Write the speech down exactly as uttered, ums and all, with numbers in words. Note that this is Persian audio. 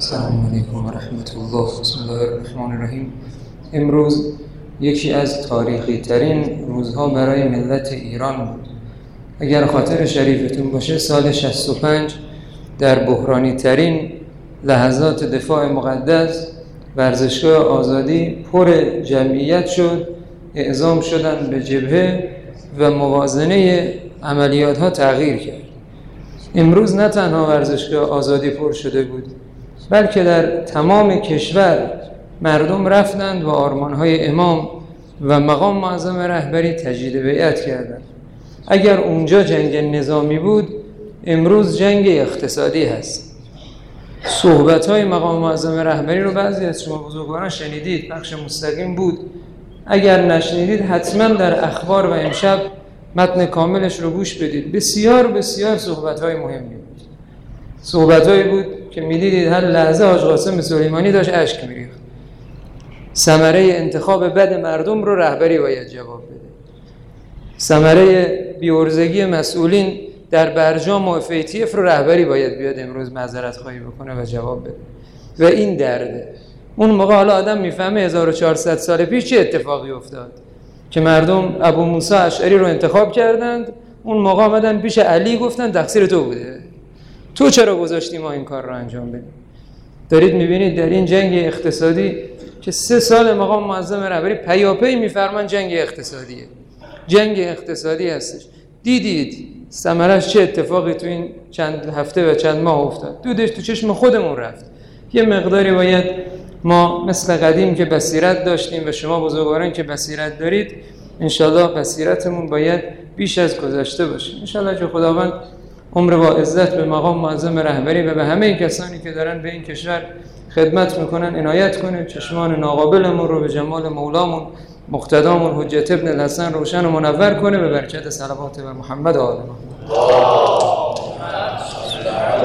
السلام علیکم و رحمت الله. بسم الله الرحمن الرحیم. امروز یکی از تاریخی ترین روزها برای ملت ایران بود. اگر خاطر شریفتون باشه سال شصت و پنج در بحرانی ترین لحظات دفاع مقدس ورزشگاه آزادی پر جمعیت شد، اعزام شدن به جبهه و موازنه عملیات ها تغییر کرد. امروز نه تنها ورزشگاه آزادی پر شده بود، بلکه در تمام کشور مردم رفتند و آرمانهای امام و مقام معظم رهبری تجدید بیعت کردند. اگر اونجا جنگ نظامی بود، امروز جنگ اقتصادی هست. صحبت‌های مقام معظم رهبری رو بعضی از شما بزرگواران شنیدید، بخش مستقیم بود. اگر نشنیدید حتما در اخبار و امشب متن کاملش رو گوش بدید. بسیار بسیار صحبت‌های مهمی بود. صحبت‌هایی بود که می‌دیدید هر لحظه حاج قاسم سلیمانی داشت اشک می‌ریخت. ثمره انتخاب بد مردم رو رهبری باید جواب بده. ثمره بی‌عرضگی مسئولین در برجام و اف ای تی اف رو رهبری باید بیاد امروز معذرت خواهی بکنه و جواب بده. و این درده. اون موقع حالا آدم میفهمه هزار و چهارصد سال پیش چه اتفاقی افتاد که مردم ابو موسی اشعری رو انتخاب کردند. اون موقع آمدن پیش علی گفتن تقصیر تو بوده، تو چرا گذاشتی ما این کار رو انجام بدیم. دارید میبینید در این جنگ اقتصادی که سه سال مقام معظم رهبری پیاپی میفرمان جنگ اقتصادیه، جنگ اقتصادی هستش. دیدید ثمرش چه اتفاقی تو این چند هفته و چند ماه افتاد. دودش تو چشم خودمون رفت. یه مقداری باید ما مثل قدیم که بصیرت داشتیم و شما بزرگواران که بصیرت دارید، انشالله بصیرتمون باید بیش از گذشته باشه. انشالله که خداوند عمر با عزت به مقام معظم رهبری و به همه کسانی که دارن به این کشور خدمت میکنن عنایت کنه. چشمان ناقابلمون رو به جمال مولامون مقتدامون حجت ابن الحسن روشن و منور کنه به برکت صلوات بر محمد و آل محمد.